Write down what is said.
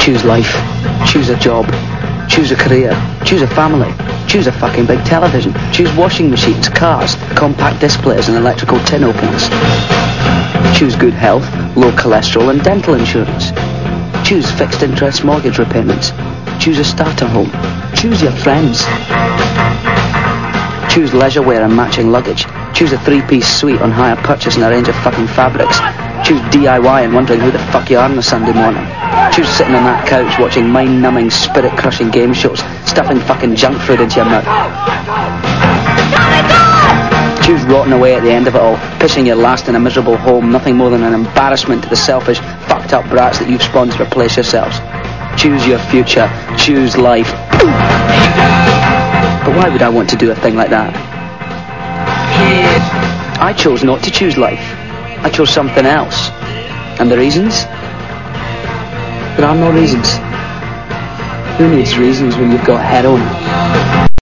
Choose life. Choose a job. Choose a career. Choose a family. Choose a fucking big television. Choose washing machines, cars, compact disc players and electrical tin openers. Choose good health, low cholesterol and dental insurance. Choose fixed interest mortgage repayments. Choose a starter home. Choose your friends. Choose leisure wear and matching luggage. Choose a 3-piece suite on hire purchase and a range of fucking fabrics. Choose DIY and wondering who the fuck you are on a Sunday morning. Choose sitting on that couch watching mind-numbing, spirit-crushing game shows, stuffing fucking junk food into your mouth. Choose rotting away at the end of it all, pissing your last in a miserable home, nothing more than an embarrassment to the selfish, fucked-up brats that you've spawned to replace yourselves. Choose your future. Choose life. But why would I want to do a thing like that? I chose not to choose life. I chose something else. And the reasons? There are no reasons. Who needs reasons when you've got heroin?